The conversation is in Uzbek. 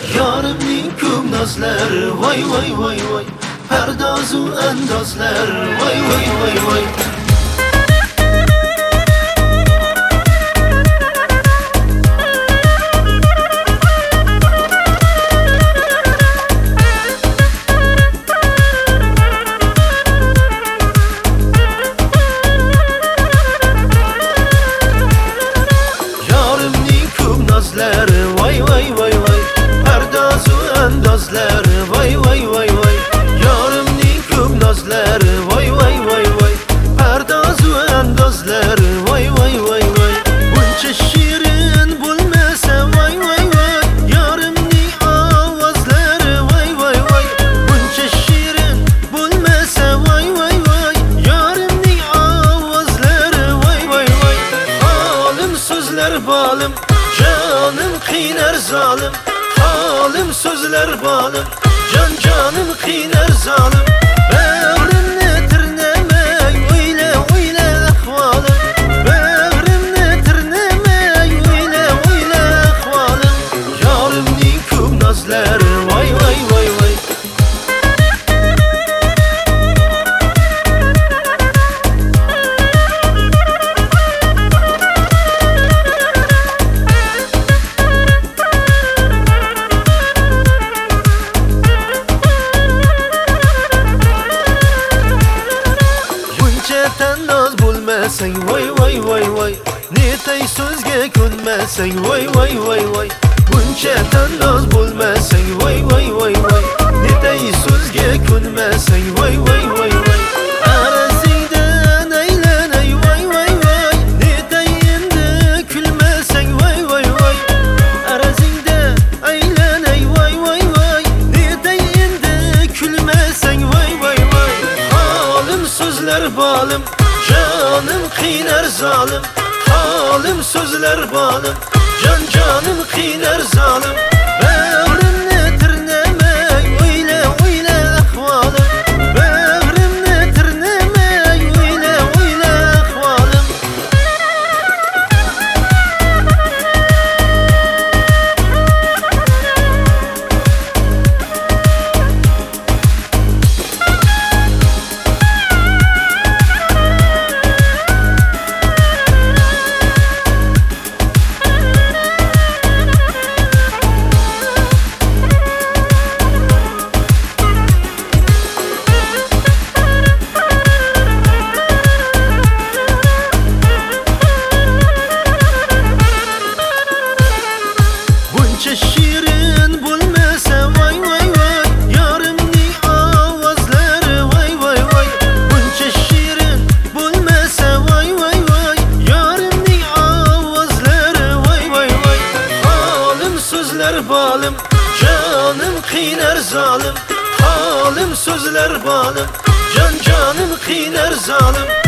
Yarimning ko'p nozlar, voy voy voy voy, pardozu andozlar, voy voy voy voy. Yarimning ko'p nozlar, voy voy voy voy, pardozu andozlar, voy voy voy voy. Yarimning ko'p nozlar, voy voy voy voy, pardozu andozlar, voy voy voy voy. Buncha shirin bo'lmasa, voy voy voy, yarimning ovozlari, voy voy voy. Buncha shirin bo'lmasa, voy voy voy, yarimning ovozlari, voy voy voy. Halim so'zlar bolim, jonim qiynar zolim. Halim so'zlar bolim, jonim qiynar zolim. Bag'rimni tirnamay, o'yla o'yla ahvolim. Bag'rimni tirnamay, o'yla o'yla ahvolim. Yarimning ko'p nozlari, voy voy voy voy. Tannoz bo'lmasang, voy voy voy voy, netay so'zga ko'nmasang, voy voy voy voy. Buncha tannoz bo'lmasang, voy voy voy voy, netay so'zga ko'nmasang, voy voy voy voy. Arasingdan aylanay, voy voy voy, netay endi kulmasang, voy voy voy. Arasingdan aylanay, voy voy voy, netay endi kulmasang, voy voy voy. Halim so'zlar bolim, jonim qiynar zolim. Halim so'zlar bolim, jonim qiynar zolim. Bag'rimni tirnamay, o'yla o'yla ahvolim. Bag'rimni tirnamay, o'yla o'yla ahvolim. Buncha shirin bo'lmasa, voy voy voy, yarimning ovozlari, voy voy voy. Buncha shirin bo'lmasa, voy voy voy, yarimning ovozlari, voy voy voy. Halim so'zlar bolim, jonim qiynar zolim. Halim so'zlar bolim, jonim qiynar zolim.